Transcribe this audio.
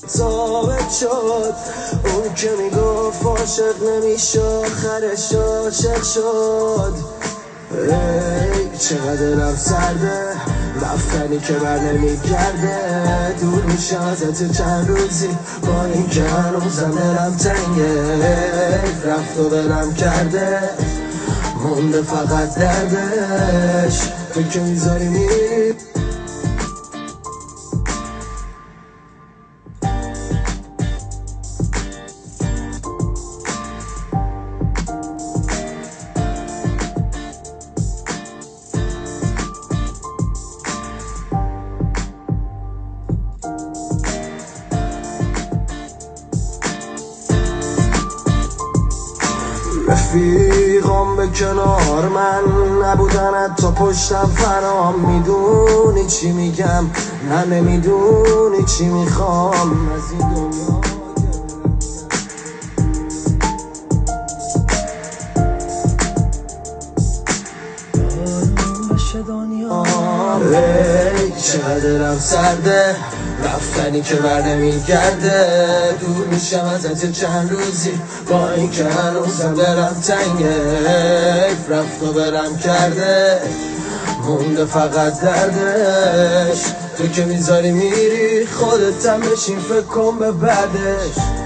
ثابت شد اون که میگفت عاشق نمیشه آخرش عاشق شد. ای چقدر دلم سرده، رفتنی که بر نمیگرده، دور میشه ازت چند روزی با این که هنوزم دلم تنگه. رفت و دلم کرده مونده فقط دردش، تو که میذاری میری. رفیقام به کنار من نبودن تا پشتم فرام. میدونی چی میگم نه نمیدونی چی میخوام از این دنیا. ای چقدر دلم سرده، رفتنی که بر نمیگرده، دور میشم ازت چند روزی با این که هنوزم دلم تنگه. رفت و برم کرده مونده فقط دردش، تو که میذاری میری خودتم بشین فکر کن به بعدش.